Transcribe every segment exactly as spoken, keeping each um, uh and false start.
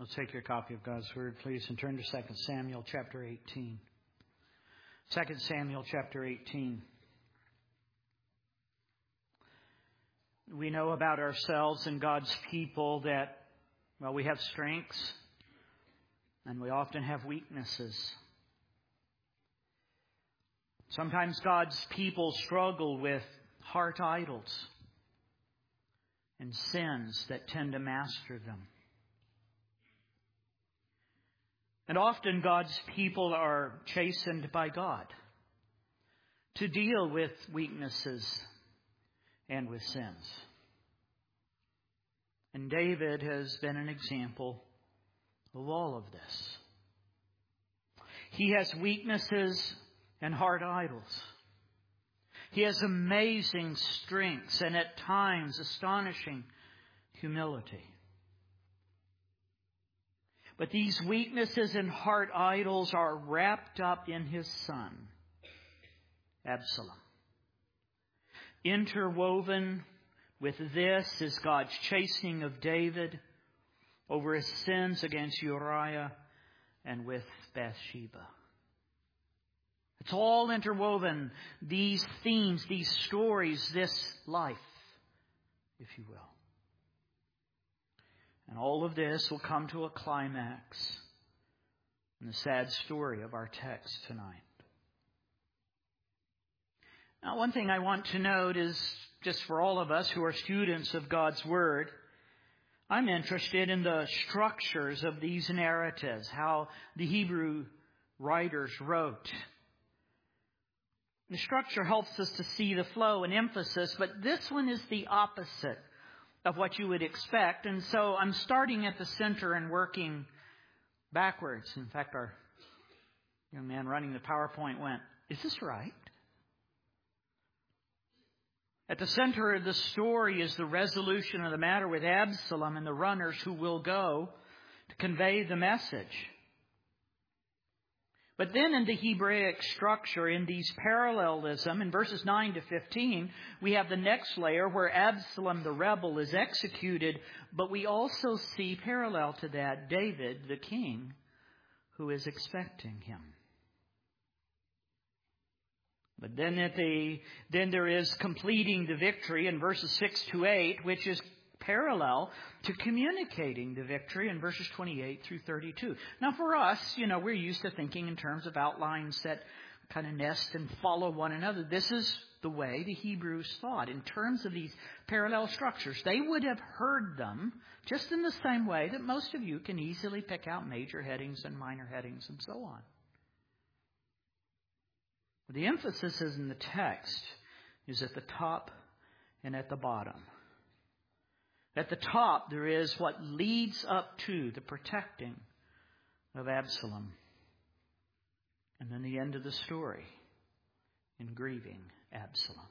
Let's take your copy of God's Word, please, and turn to Second Samuel chapter eighteen. Second Samuel chapter eighteen. We know about ourselves and God's people that, well, we have strengths and we often have weaknesses. Sometimes God's people struggle with heart idols and sins that tend to master them. And often God's people are chastened by God to deal with weaknesses and with sins. And David has been an example of all of this. He has weaknesses and heart idols. He has amazing strengths and at times astonishing humility. But these weaknesses and heart idols are wrapped up in his son, Absalom. Interwoven with this is God's chastening of David over his sins against Uriah and with Bathsheba. It's all interwoven, these themes, these stories, this life, if you will. And all of this will come to a climax in the sad story of our text tonight. Now, one thing I want to note is, just for all of us who are students of God's Word, I'm interested in the structures of these narratives, how the Hebrew writers wrote. The structure helps us to see the flow and emphasis, but this one is the opposite of what you would expect. And so I'm starting at the center and working backwards. In fact, our young man running the PowerPoint went, "Is this right?" At the center of the story is the resolution of the matter with Absalom and the runners who will go to convey the message. But then in the Hebraic structure, in these parallelism, in verses nine to fifteen, we have the next layer where Absalom the rebel is executed, but we also see parallel to that David the king who is expecting him. But then at the then there is completing the victory in verses six to eight, which is parallel to communicating the victory in verses twenty-eight through thirty-two. Now for us, you know, we're used to thinking in terms of outlines that kind of nest and follow one another. This is the way the Hebrews thought in terms of these parallel structures. They would have heard them just in the same way that most of you can easily pick out major headings and minor headings and so on. The emphasis is in the text is at the top and at the bottom. At the top, there is what leads up to the protecting of Absalom. And then the end of the story in grieving Absalom.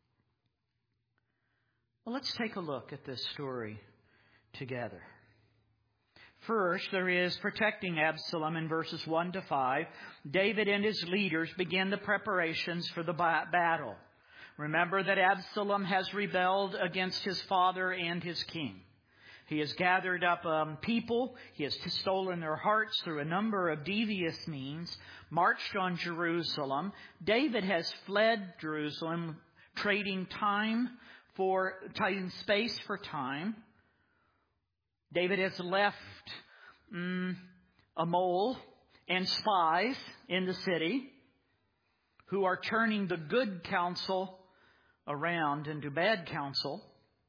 Well, let's take a look at this story together. First, there is protecting Absalom in verses one to five. David and his leaders begin the preparations for the battle. Remember that Absalom has rebelled against his father and his king. He has gathered up um, people. He has stolen their hearts through a number of devious means, marched on Jerusalem. David has fled Jerusalem, trading time for trading space for time. David has left um, a mole and spies in the city who are turning the good counsel around into bad counsel.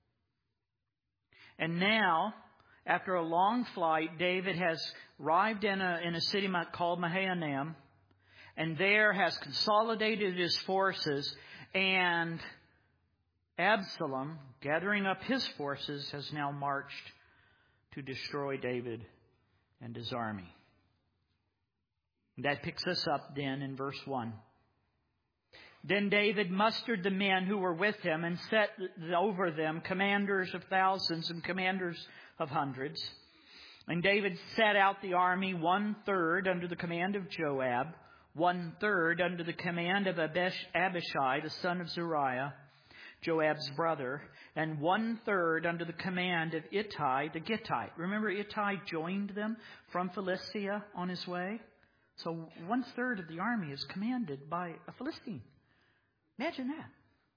And now, after a long flight, David has arrived in a, in a city called Mahanaim, and there has consolidated his forces, and Absalom, gathering up his forces, has now marched to destroy David and his army. And that picks us up then in verse one. Then David mustered the men who were with him and set over them commanders of thousands and commanders of hundreds. And David set out the army one third under the command of Joab, one third under the command of Abishai, the son of Zeruiah, Joab's brother, and one-third under the command of Ittai the Gittite. Remember, Ittai joined them from Philistia on his way? So one-third of the army is commanded by a Philistine. Imagine that.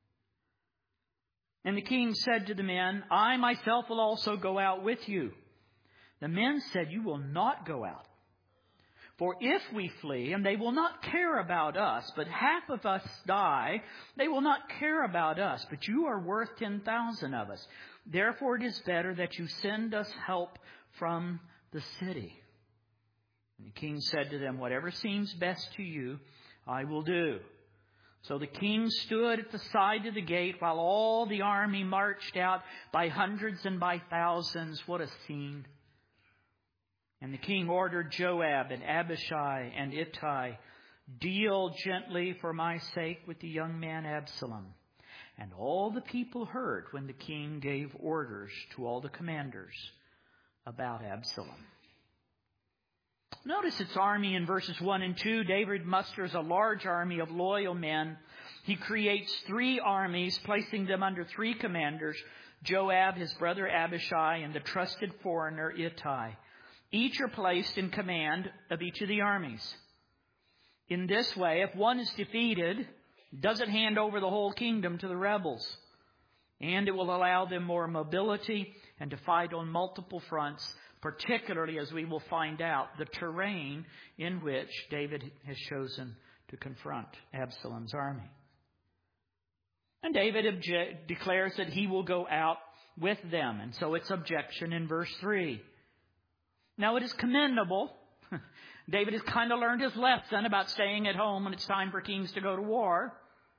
And the king said to the men, I myself will also go out with you. The men said, you will not go out. For if we flee, and they will not care about us, but half of us die, they will not care about us, but you are worth ten thousand of us. Therefore it is better that you send us help from the city. And the king said to them, whatever seems best to you, I will do. So the king stood at the side of the gate while all the army marched out by hundreds and by thousands. What a scene. And the king ordered Joab and Abishai and Ittai, deal gently for my sake with the young man Absalom. And all the people heard when the king gave orders to all the commanders about Absalom. Notice its army in verses one and two. David musters a large army of loyal men. He creates three armies, placing them under three commanders, Joab, his brother Abishai, and the trusted foreigner Ittai. Each are placed in command of each of the armies. In this way, if one is defeated, it doesn't hand over the whole kingdom to the rebels. And it will allow them more mobility and to fight on multiple fronts, particularly, as we will find out, the terrain in which David has chosen to confront Absalom's army. And David obje- declares that he will go out with them. And so it's objection in verse three. Now it is commendable. David has kind of learned his lesson about staying at home when it's time for kings to go to war.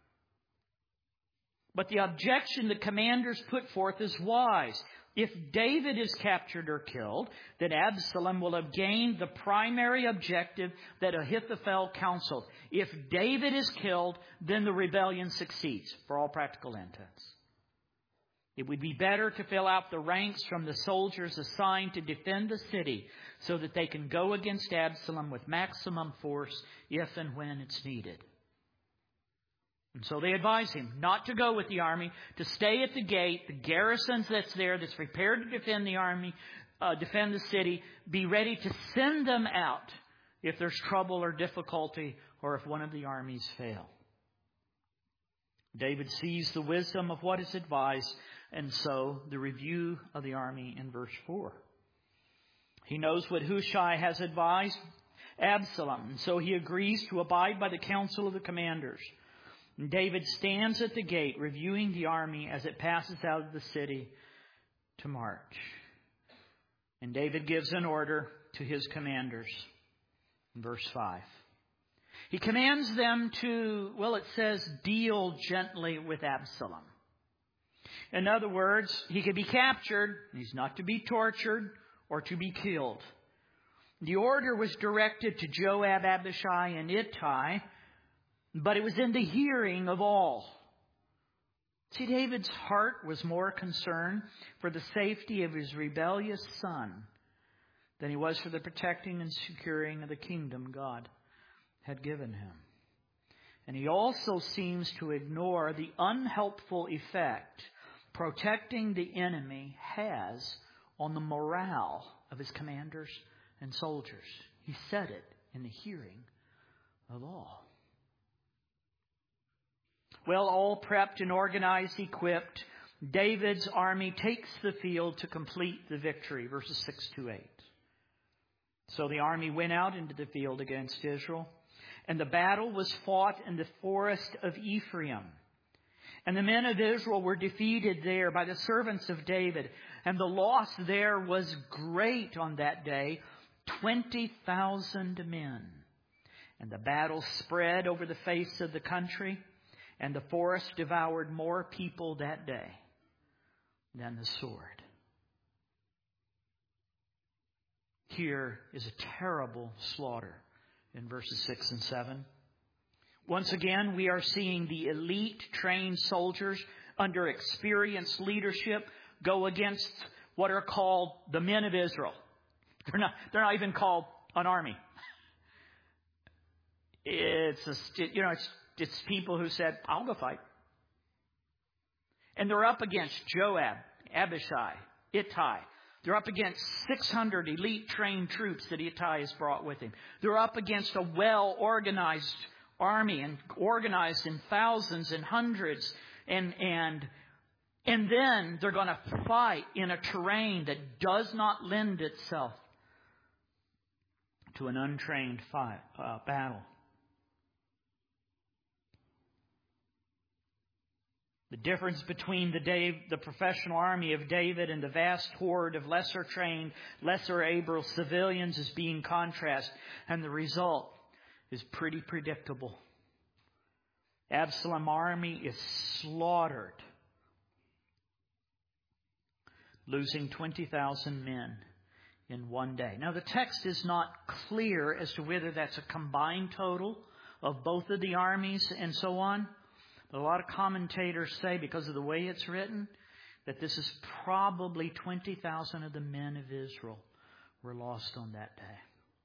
But the objection the commanders put forth is wise. If David is captured or killed, then Absalom will have gained the primary objective that Ahithophel counseled. If David is killed, then the rebellion succeeds for all practical intents. It would be better to fill out the ranks from the soldiers assigned to defend the city so that they can go against Absalom with maximum force if and when it's needed. And so they advise him not to go with the army, to stay at the gate, the garrisons that's there, that's prepared to defend the army, uh, defend the city, be ready to send them out if there's trouble or difficulty or if one of the armies fail. David sees the wisdom of what is advised, and so the review of the army in verse four. He knows what Hushai has advised Absalom, and so he agrees to abide by the counsel of the commanders. And David stands at the gate, reviewing the army as it passes out of the city to march. And David gives an order to his commanders in verse five. He commands them to, well, it says, deal gently with Absalom. In other words, he could be captured. He's not to be tortured or to be killed. The order was directed to Joab, Abishai, and Ittai, but it was in the hearing of all. See, David's heart was more concerned for the safety of his rebellious son than he was for the protecting and securing of the kingdom God had given him. And he also seems to ignore the unhelpful effect protecting the enemy has on the morale of his commanders and soldiers. He said it in the hearing of all. Well, all prepped and organized, equipped, David's army takes the field to complete the victory, verses six to eight. So the army went out into the field against Israel, and the battle was fought in the forest of Ephraim. And the men of Israel were defeated there by the servants of David. And the loss there was great on that day, twenty thousand men. And the battle spread over the face of the country, and the forest devoured more people that day than the sword. Here is a terrible slaughter in verses six and seven. Once again, we are seeing the elite trained soldiers under experienced leadership go against what are called the men of Israel. They're not, they're not even called an army. It's, a, you know, it's, it's people who said, I'll go fight. And they're up against Joab, Abishai, Ittai. They're up against six hundred elite trained troops that Ittai has brought with him. They're up against a well-organized army and organized in thousands and hundreds. And, and, and then they're going to fight in a terrain that does not lend itself to an untrained fight, uh, battle. The difference between the, Dave, the professional army of David and the vast horde of lesser trained, lesser able civilians is being contrasted. And the result is pretty predictable. Absalom's army is slaughtered, losing twenty thousand men in one day. Now the text is not clear as to whether that's a combined total of both of the armies and so on. A lot of commentators say, because of the way it's written, that this is probably twenty thousand of the men of Israel were lost on that day.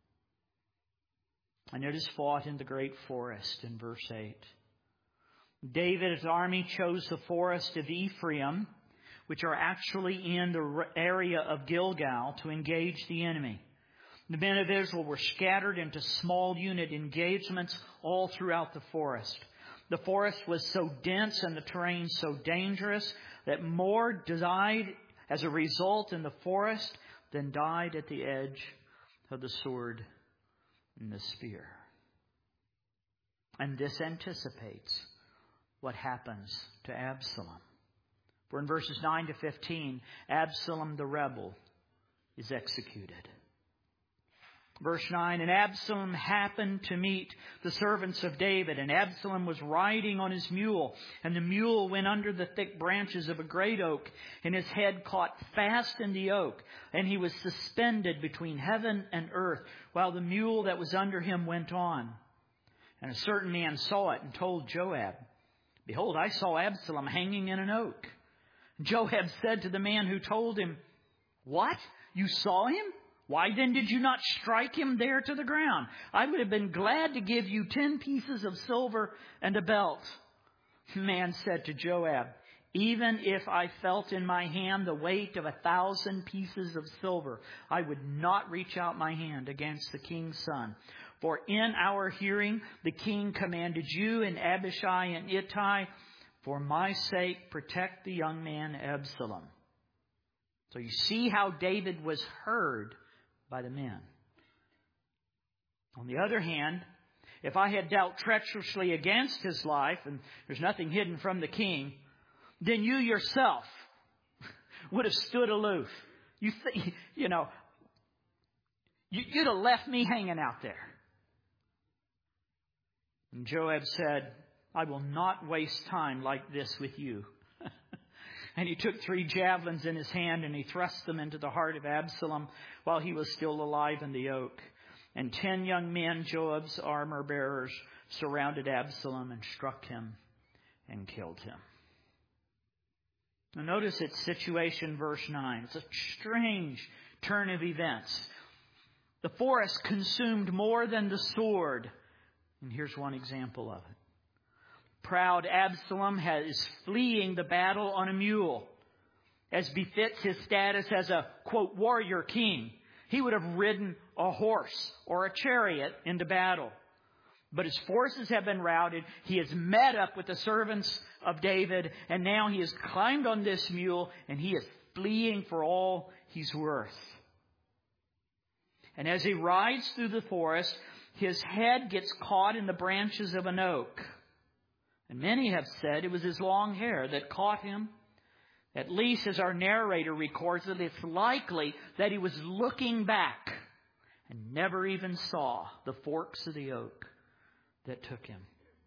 And it is fought in the great forest in verse eight. David's army chose the forest of Ephraim, which are actually in the area of Gilgal, to engage the enemy. The men of Israel were scattered into small unit engagements all throughout the forest. The forest was so dense and the terrain so dangerous that more died as a result in the forest than died at the edge of the sword and the spear. And this anticipates what happens to Absalom. For in verses nine to fifteen, Absalom the rebel is executed. Verse nine, and Absalom happened to meet the servants of David, and Absalom was riding on his mule, and the mule went under the thick branches of a great oak, and his head caught fast in the oak, and he was suspended between heaven and earth, while the mule that was under him went on. And a certain man saw it and told Joab, behold, I saw Absalom hanging in an oak. Joab said to the man who told him, what? You saw him? Why then did you not strike him there to the ground? I would have been glad to give you ten pieces of silver and a belt. The man said to Joab, even if I felt in my hand the weight of a thousand pieces of silver, I would not reach out my hand against the king's son. For in our hearing the king commanded you and Abishai and Ittai, for my sake protect the young man Absalom. So you see how David was heard by the men. On the other hand, if I had dealt treacherously against his life, and there's nothing hidden from the king, then you yourself would have stood aloof. You th- you know, you, you'd have left me hanging out there. And Joab said, I will not waste time like this with you. And he took three javelins in his hand, and he thrust them into the heart of Absalom while he was still alive in the oak. And ten young men, Joab's armor bearers, surrounded Absalom and struck him and killed him. Now notice its situation, verse nine. It's a strange turn of events. The forest consumed more than the sword. And here's one example of it. Proud Absalom is fleeing the battle on a mule, as befits his status as a, quote, warrior king. He would have ridden a horse or a chariot into battle. But his forces have been routed. He has met up with the servants of David, and now he has climbed on this mule, and he is fleeing for all he's worth. And as he rides through the forest, his head gets caught in the branches of an oak. And many have said it was his long hair that caught him. At least as our narrator records it, it's likely that he was looking back and never even saw the forks of the oak that took him.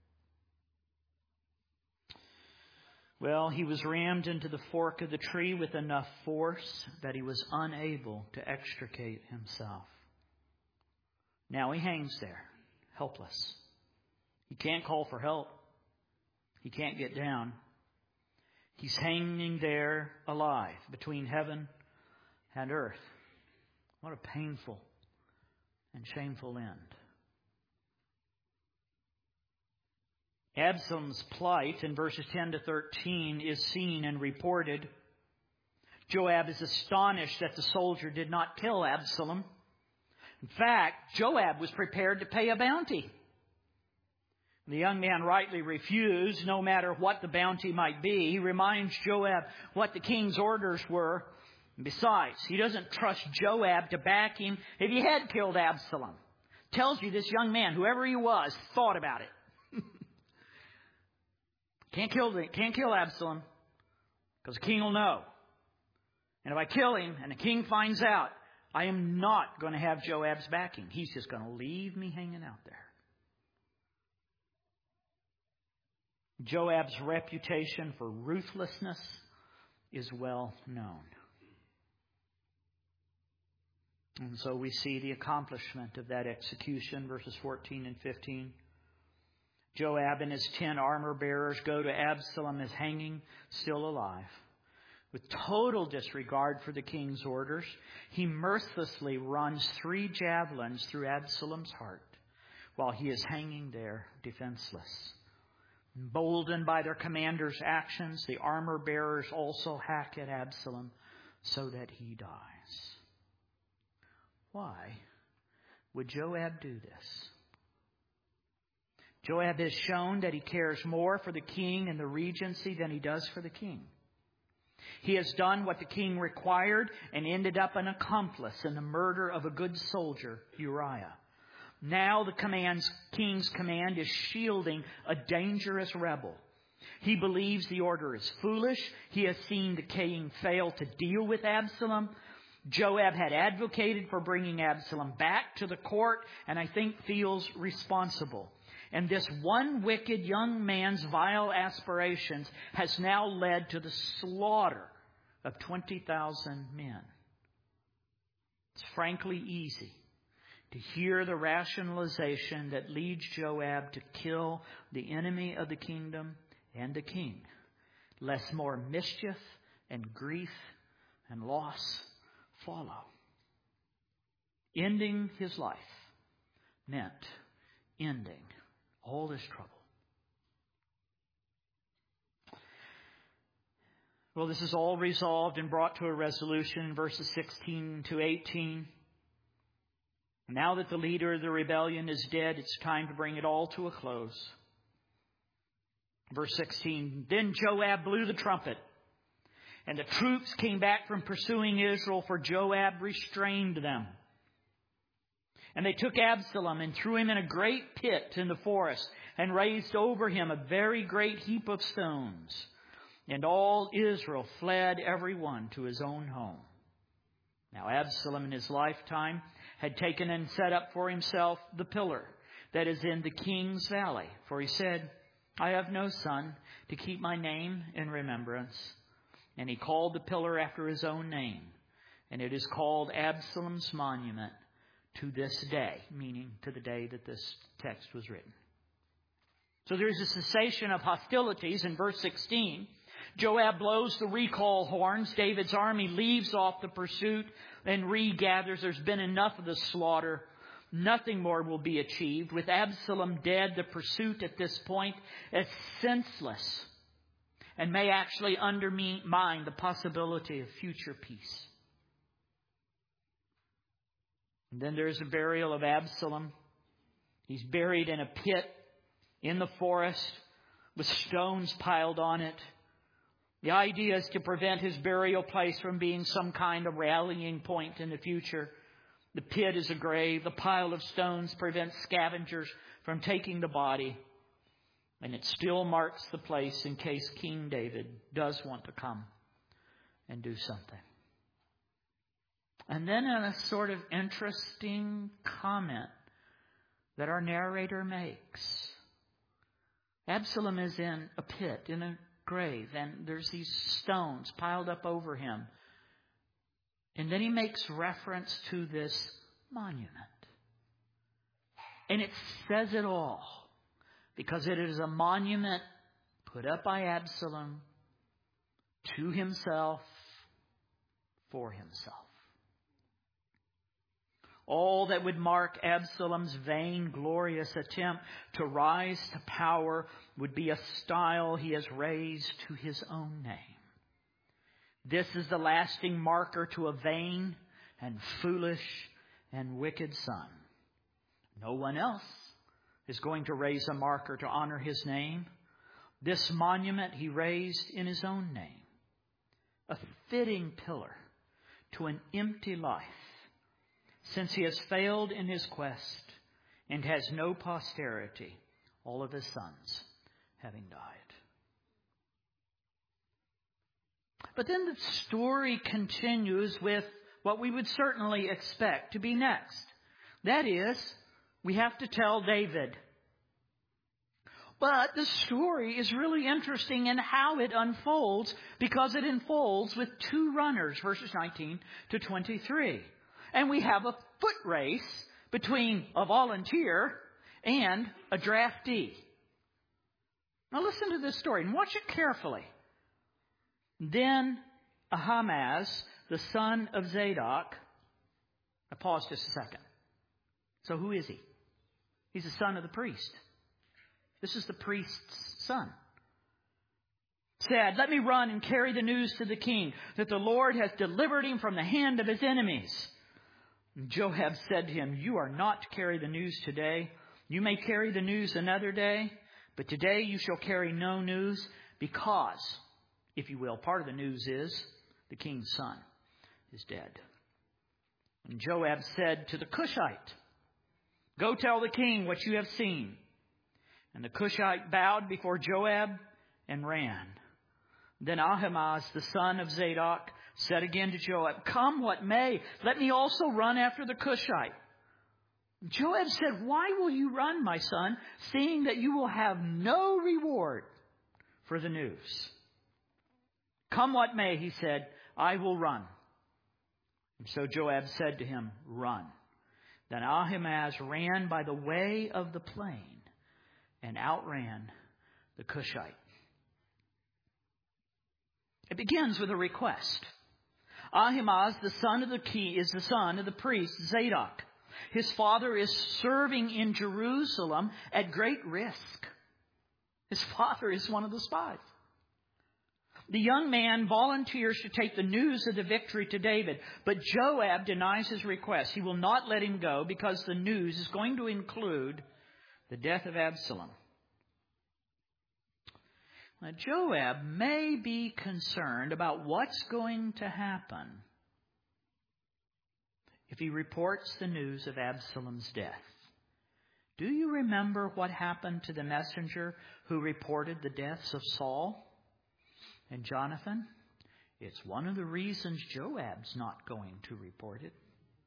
Well, he was rammed into the fork of the tree with enough force that he was unable to extricate himself. Now he hangs there, helpless. He can't call for help. He can't get down. He's hanging there alive between heaven and earth. What a painful and shameful end. Absalom's plight in verses ten to thirteen is seen and reported. Joab is astonished that the soldier did not kill Absalom. In fact, Joab was prepared to pay a bounty. The young man rightly refused, no matter what the bounty might be. He reminds Joab what the king's orders were. And besides, he doesn't trust Joab to back him if he had killed Absalom. Tells you this young man, whoever he was, thought about it. Can't kill the, can't kill Absalom because the king will know. And if I kill him and the king finds out, I am not going to have Joab's backing. He's just going to leave me hanging out there. Joab's reputation for ruthlessness is well known. And so we see the accomplishment of that execution, verses fourteen and fifteen. Joab and his ten armor bearers go to Absalom as hanging, still alive. With total disregard for the king's orders, he mercilessly runs three javelins through Absalom's heart while he is hanging there defenseless. Emboldened by their commander's actions, the armor bearers also hack at Absalom so that he dies. Why would Joab do this? Joab has shown that he cares more for the king and the regency than he does for the king. He has done what the king required and ended up an accomplice in the murder of a good soldier, Uriah. Now the command's, king's command is shielding a dangerous rebel. He believes the order is foolish. He has seen the king fail to deal with Absalom. Joab had advocated for bringing Absalom back to the court and I think feels responsible. And this one wicked young man's vile aspirations has now led to the slaughter of twenty thousand men. It's frankly easy to hear the rationalization that leads Joab to kill the enemy of the kingdom and the king, lest more mischief and grief and loss follow. Ending his life meant ending all this trouble. Well, this is all resolved and brought to a resolution in verses sixteen to eighteen. Now that the leader of the rebellion is dead, it's time to bring it all to a close. Verse sixteen, then Joab blew the trumpet, and the troops came back from pursuing Israel, for Joab restrained them. And they took Absalom and threw him in a great pit in the forest, and raised over him a very great heap of stones. And all Israel fled, every one to his own home. Now Absalom in his lifetime had taken and set up for himself the pillar that is in the king's valley. For he said, I have no son to keep my name in remembrance. And he called the pillar after his own name. And it is called Absalom's monument to this day, meaning to the day that this text was written. So there's a cessation of hostilities in verse sixteen. Joab blows the recall horns. David's army leaves off the pursuit and regathers. There's been enough of the slaughter. Nothing more will be achieved. With Absalom dead, the pursuit at this point is senseless and may actually undermine the possibility of future peace. And then there's a burial of Absalom. He's buried in a pit in the forest with stones piled on it. The idea is to prevent his burial place from being some kind of rallying point in the future. The pit is a grave. The pile of stones prevents scavengers from taking the body. And it still marks the place in case King David does want to come and do something. And then in a sort of interesting comment that our narrator makes, Absalom is in a pit, in a grave, and there's these stones piled up over him. And then he makes reference to this monument. And it says it all, because it is a monument put up by Absalom to himself, for himself. All that would mark Absalom's vain, glorious attempt to rise to power would be a style he has raised to his own name. This is the lasting marker to a vain and foolish and wicked son. No one else is going to raise a marker to honor his name. This monument he raised in his own name. A fitting pillar to an empty life, since he has failed in his quest and has no posterity, all of his sons having died. But then the story continues with what we would certainly expect to be next. That is, we have to tell David. But the story is really interesting in how it unfolds, because it unfolds with two runners, verses nineteen to twenty-three. And we have a foot race between a volunteer and a draftee. Now listen to this story and watch it carefully. Then Ahimaaz, the son of Zadok. I pause just a second. So who is he? He's the son of the priest. This is the priest's son. Said, let me run and carry the news to the king, that the Lord has delivered him from the hand of his enemies. And Joab said to him, you are not to carry the news today. You may carry the news another day, but today you shall carry no news, because, if you will, part of the news is the king's son is dead. And Joab said to the Cushite, go tell the king what you have seen. And the Cushite bowed before Joab and ran. Then Ahimaaz, the son of Zadok, said again to Joab, come what may, let me also run after the Cushite. Joab said, why will you run, my son, seeing that you will have no reward for the news? Come what may, he said, I will run. And so Joab said to him, run. Then Ahimaaz ran by the way of the plain and outran the Cushite. It begins with a request. Ahimaaz, the son of the king, is the son of the priest Zadok. His father is serving in Jerusalem at great risk. His father is one of the spies. The young man volunteers to take the news of the victory to David, but Joab denies his request. He will not let him go because the news is going to include the death of Absalom. Now, Joab may be concerned about what's going to happen if he reports the news of Absalom's death. Do you remember what happened to the messenger who reported the deaths of Saul and Jonathan? It's one of the reasons Joab's not going to report it.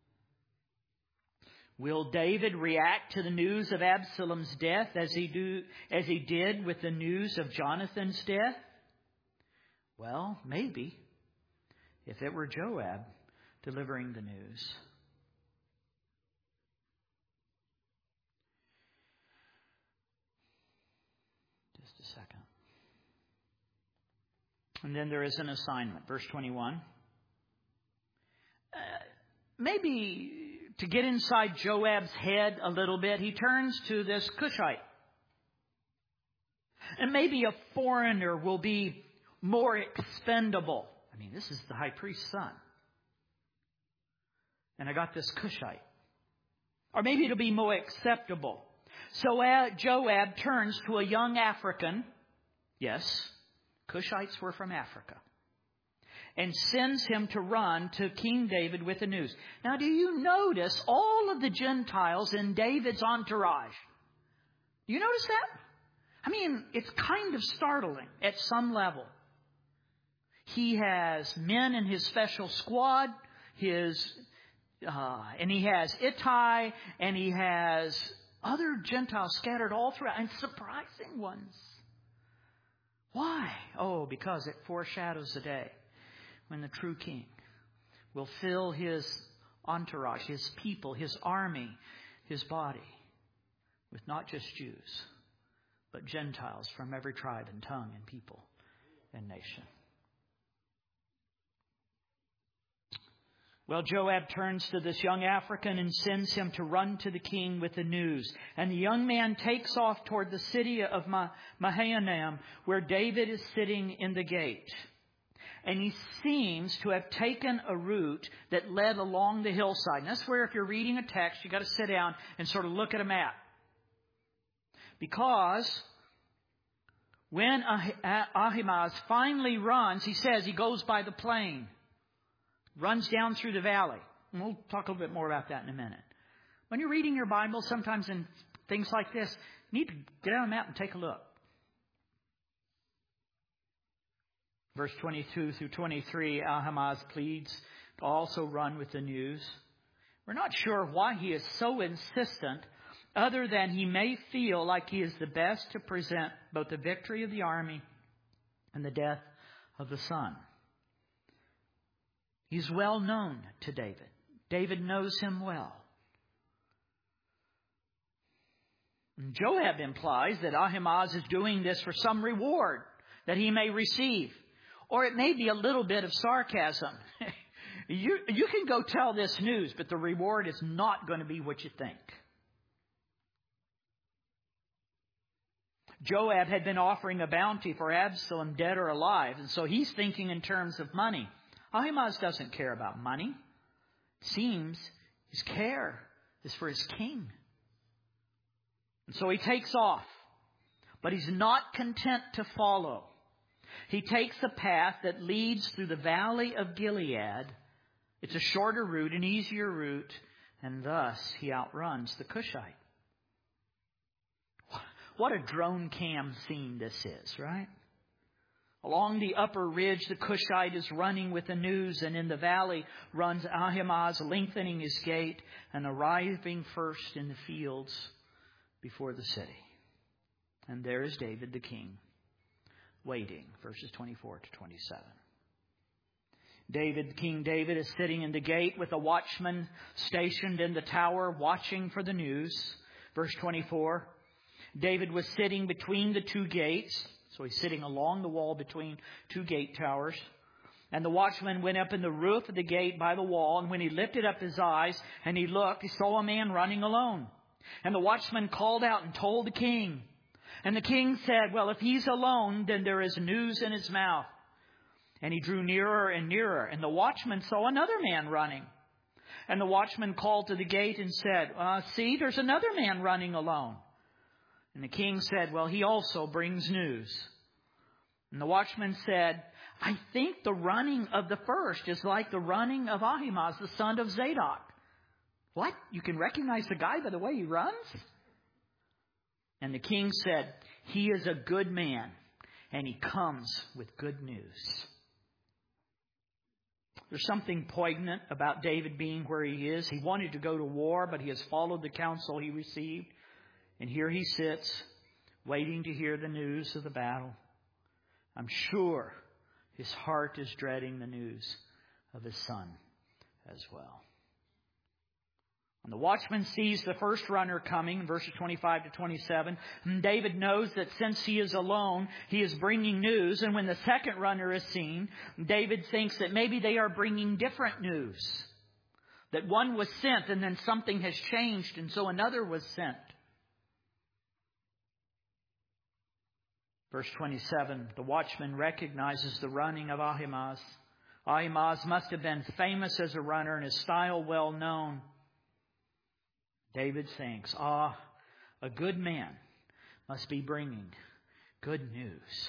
Will David react to the news of Absalom's death as he do as he did with the news of Jonathan's death? Well, maybe, if it were Joab delivering the news. Just a second. And then there is an assignment. Verse twenty-one. Uh, maybe to get inside Joab's head a little bit, he turns to this Cushite. And maybe a foreigner will be more expendable. I mean, this is the high priest's son. And I got this Cushite. Or maybe it'll be more acceptable. So uh, Joab turns to a young African. Yes, Cushites were from Africa. And sends him to run to King David with the news. Now, do you notice all of the Gentiles in David's entourage? Do you notice that? I mean, it's kind of startling at some level. He has men in his special squad, his, uh, and he has Ittai, and he has other Gentiles scattered all throughout, and surprising ones. Why? Oh, because it foreshadows the day when the true king will fill his entourage, his people, his army, his body with not just Jews, but Gentiles from every tribe and tongue and people and nation. Well, Joab turns to this young African and sends him to run to the king with the news. And the young man takes off toward the city of Mahanaim, where David is sitting in the gate. And he seems to have taken a route that led along the hillside. And that's where, if you're reading a text, you've got to sit down and sort of look at a map. Because when Ahimaaz finally runs, he says he goes by the plain. Runs down through the valley. And we'll talk a little bit more about that in a minute. When you're reading your Bible, sometimes in things like this, you need to get on a map and take a look. Verse twenty-two through twenty-three, Ahimaaz pleads to also run with the news. We're not sure why he is so insistent, other than he may feel like he is the best to present both the victory of the army and the death of the son. He's well known to David. David knows him well. And Joab implies that Ahimaaz is doing this for some reward that he may receive. Or it may be a little bit of sarcasm. you, you can go tell this news, but the reward is not going to be what you think. Joab had been offering a bounty for Absalom, dead or alive, and so he's thinking in terms of money. Ahimaaz doesn't care about money. It seems his care is for his king. And so he takes off. But he's not content to follow. He takes a path that leads through the valley of Gilead. It's a shorter route, an easier route, and thus he outruns the Cushite. What a drone cam scene this is, right? Along the upper ridge, the Cushite is running with the news, and in the valley runs Ahimaaz, lengthening his gait and arriving first in the fields before the city. And there is David the king, waiting, verses twenty-four to twenty-seven. David, King David, is sitting in the gate with a watchman stationed in the tower watching for the news. Verse twenty-four, David was sitting between the two gates. So he's sitting along the wall between two gate towers. And the watchman went up in the roof of the gate by the wall. And when he lifted up his eyes and he looked, he saw a man running alone. And the watchman called out and told the king. And the king said, well, if he's alone, then there is news in his mouth. And he drew nearer and nearer. And the watchman saw another man running. And the watchman called to the gate and said, uh, see, there's another man running alone. And the king said, well, he also brings news. And the watchman said, I think the running of the first is like the running of Ahimaaz, the son of Zadok. What? You can recognize the guy by the way he runs? And the king said, he is a good man, and he comes with good news. There's something poignant about David being where he is. He wanted to go to war, but he has followed the counsel he received. And here he sits, waiting to hear the news of the battle. I'm sure his heart is dreading the news of his son as well. And the watchman sees the first runner coming, verses twenty-five to twenty-seven. And David knows that since he is alone, he is bringing news. And when the second runner is seen, David thinks that maybe they are bringing different news. That one was sent and then something has changed, and so another was sent. Verse twenty-seven, the watchman recognizes the running of Ahimaaz. Ahimaaz must have been famous as a runner and his style well known. David thinks, ah, a good man must be bringing good news.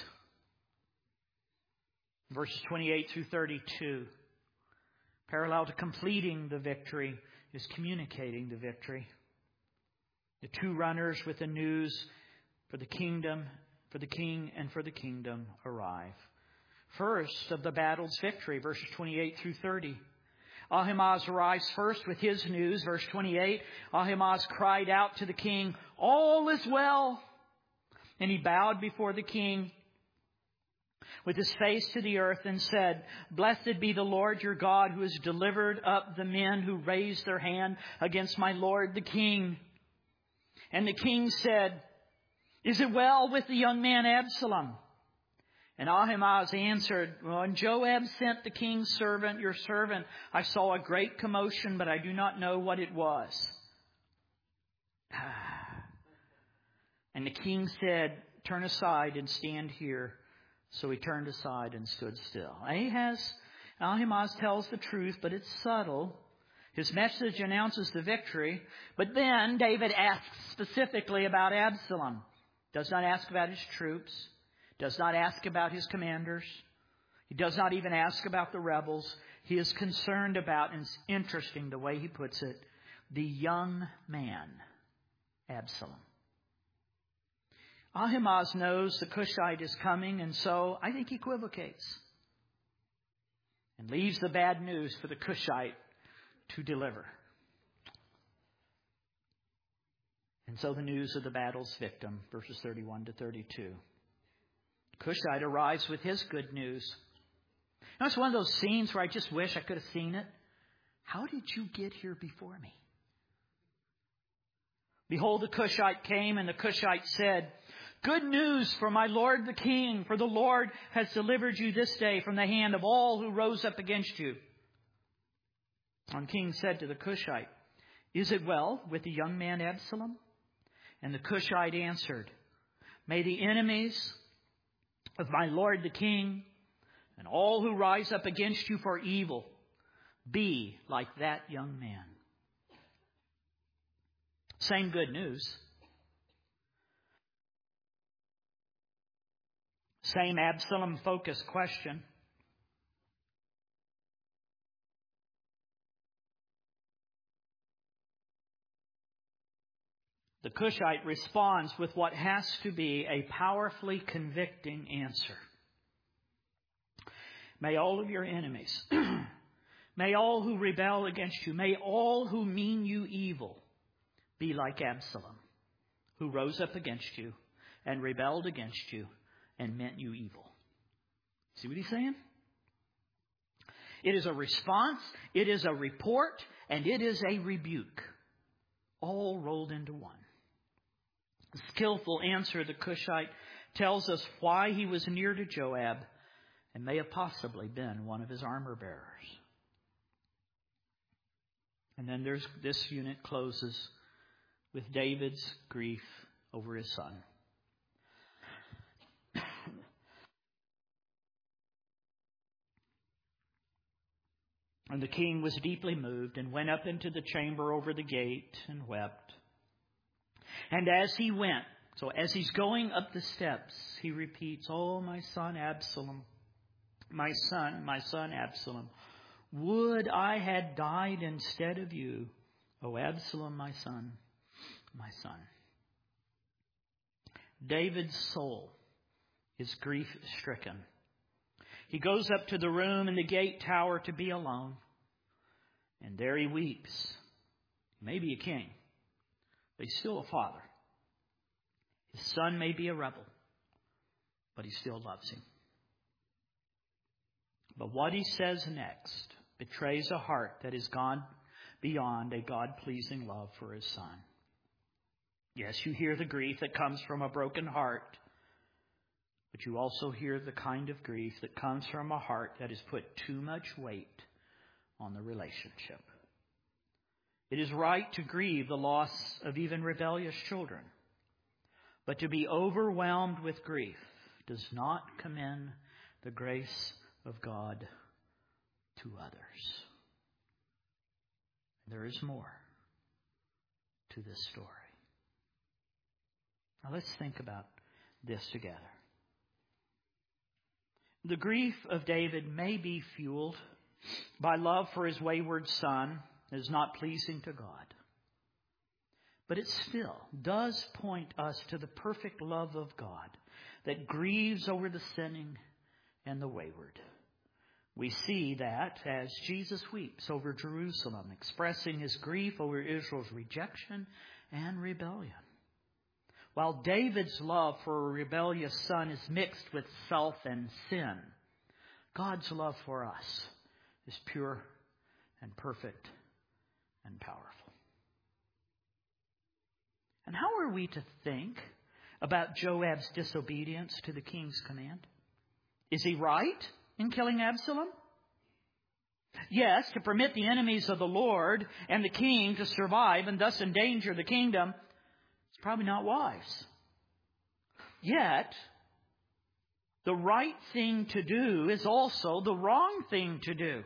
Verses twenty-eight through thirty-two, parallel to completing the victory is communicating the victory. The two runners with the news for the kingdom For the king and for the kingdom arrive. First of the battle's victory, verses twenty-eight through thirty. Ahimaaz arrives first with his news. Verse twenty-eight, Ahimaaz cried out to the king, all is well. And he bowed before the king with his face to the earth and said, blessed be the Lord your God who has delivered up the men who raised their hand against my lord the king. And the king said, is it well with the young man Absalom? And Ahimaaz answered, When Joab sent the king's servant, your servant, I saw a great commotion, but I do not know what it was. And the king said, Turn aside and stand here. So he turned aside and stood still. Ahaz, Ahimaaz tells the truth, but it's subtle. His message announces the victory. But then David asks specifically about Absalom. Does not ask about his troops. Does not ask about his commanders. He does not even ask about the rebels. He is concerned about, and it's interesting the way he puts it, the young man, Absalom. Ahimaaz knows the Cushite is coming, and so I think he equivocates and leaves the bad news for the Cushite to deliver. And so the news of the battle's victim, verses thirty-one to thirty-two. Cushite arrives with his good news. You know, it's one of those scenes where I just wish I could have seen it. How did you get here before me? Behold, the Cushite came, and the Cushite said, Good news for my lord the king, for the Lord has delivered you this day from the hand of all who rose up against you. And the king said to the Cushite, Is it well with the young man Absalom? And the Cushite answered, May the enemies of my lord the king and all who rise up against you for evil be like that young man. Same good news. Same Absalom-focused question. The Cushite responds with what has to be a powerfully convicting answer. May all of your enemies, may all who rebel against you, may all who mean you evil be like Absalom, who rose up against you and rebelled against you and meant you evil. See what he's saying? It is a response, it is a report, and it is a rebuke, all rolled into one. The skillful answer of the Cushite tells us why he was near to Joab and may have possibly been one of his armor bearers. And then there's this unit closes with David's grief over his son. And the king was deeply moved and went up into the chamber over the gate and wept. And as he went, so as he's going up the steps, he repeats, Oh, my son Absalom, my son, my son Absalom, would I had died instead of you, O Absalom, my son, my son. David's soul is grief-stricken. He goes up to the room in the gate tower to be alone. And there he weeps. Maybe a king, but he's still a father. His son may be a rebel, but he still loves him. But what he says next betrays a heart that has gone beyond a God-pleasing love for his son. Yes, you hear the grief that comes from a broken heart, but you also hear the kind of grief that comes from a heart that has put too much weight on the relationship. It is right to grieve the loss of even rebellious children, but to be overwhelmed with grief does not commend the grace of God to others. There is more to this story. Now let's think about this together. The grief of David may be fueled by love for his wayward son that is not pleasing to God. But it still does point us to the perfect love of God that grieves over the sinning and the wayward. We see that as Jesus weeps over Jerusalem, expressing his grief over Israel's rejection and rebellion. While David's love for a rebellious son is mixed with self and sin, God's love for us is pure and perfect and powerful. And how are we to think about Joab's disobedience to the king's command? Is he right in killing Absalom? Yes, to permit the enemies of the Lord and the king to survive and thus endanger the kingdom is probably not wise. Yet, the right thing to do is also the wrong thing to do.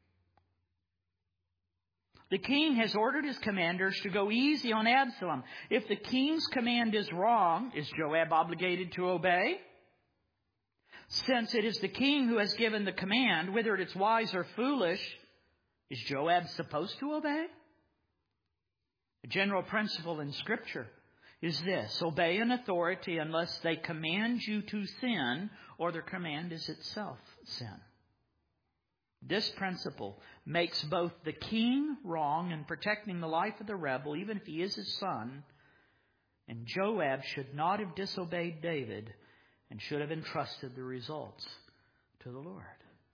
The king has ordered his commanders to go easy on Absalom. If the king's command is wrong, is Joab obligated to obey? Since it is the king who has given the command, whether it's wise or foolish, is Joab supposed to obey? The general principle in Scripture is this: obey an authority unless they command you to sin, or their command is itself sin. This principle makes both the king wrong in protecting the life of the rebel, even if he is his son, and Joab should not have disobeyed David and should have entrusted the results to the Lord.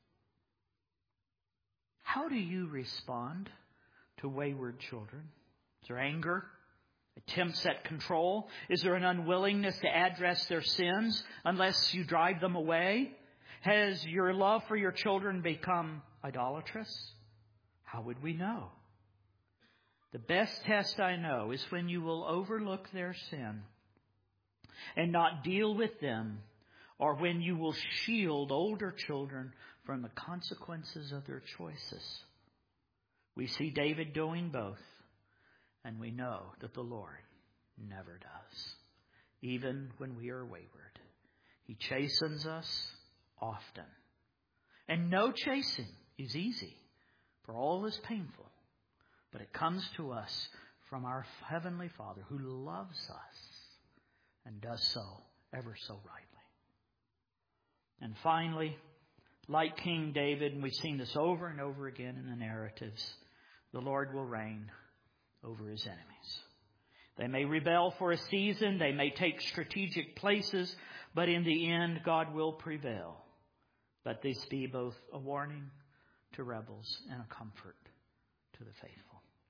How do you respond to wayward children? Is there anger? Attempts at control? Is there an unwillingness to address their sins unless you drive them away? Has your love for your children become idolatrous? How would we know? The best test I know is when you will overlook their sin and not deal with them, or when you will shield older children from the consequences of their choices. We see David doing both, and we know that the Lord never does, even when we are wayward. He chastens us often. And no chasing is easy, for all is painful. But it comes to us from our Heavenly Father, who loves us and does so ever so rightly. And finally, like King David, and we've seen this over and over again in the narratives, the Lord will reign over his enemies. They may rebel for a season, they may take strategic places, but in the end, God will prevail. Let this be both a warning to rebels and a comfort to the faithful.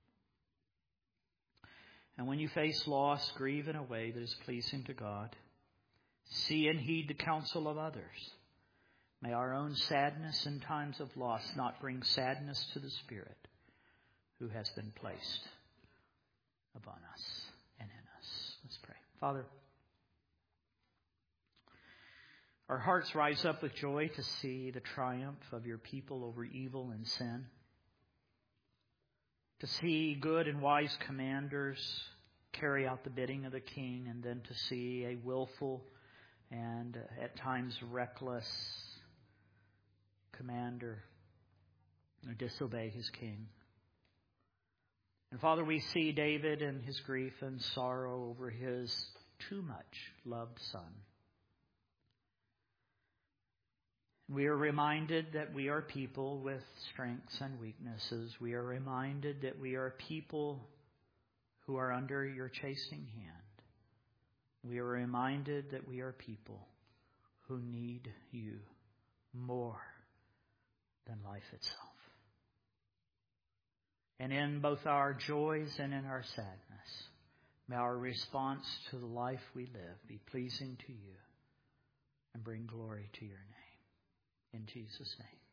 And when you face loss, grieve in a way that is pleasing to God. See and heed the counsel of others. May our own sadness in times of loss not bring sadness to the Spirit who has been placed upon us and in us. Let's pray. Father, our hearts rise up with joy to see the triumph of your people over evil and sin. To see good and wise commanders carry out the bidding of the king, and then to see a willful and at times reckless commander disobey his king. And Father, we see David and his grief and sorrow over his too much loved son. We are reminded that we are people with strengths and weaknesses. We are reminded that we are people who are under your chastening hand. We are reminded that we are people who need you more than life itself. And in both our joys and in our sadness, may our response to the life we live be pleasing to you and bring glory to your name. In Jesus' name.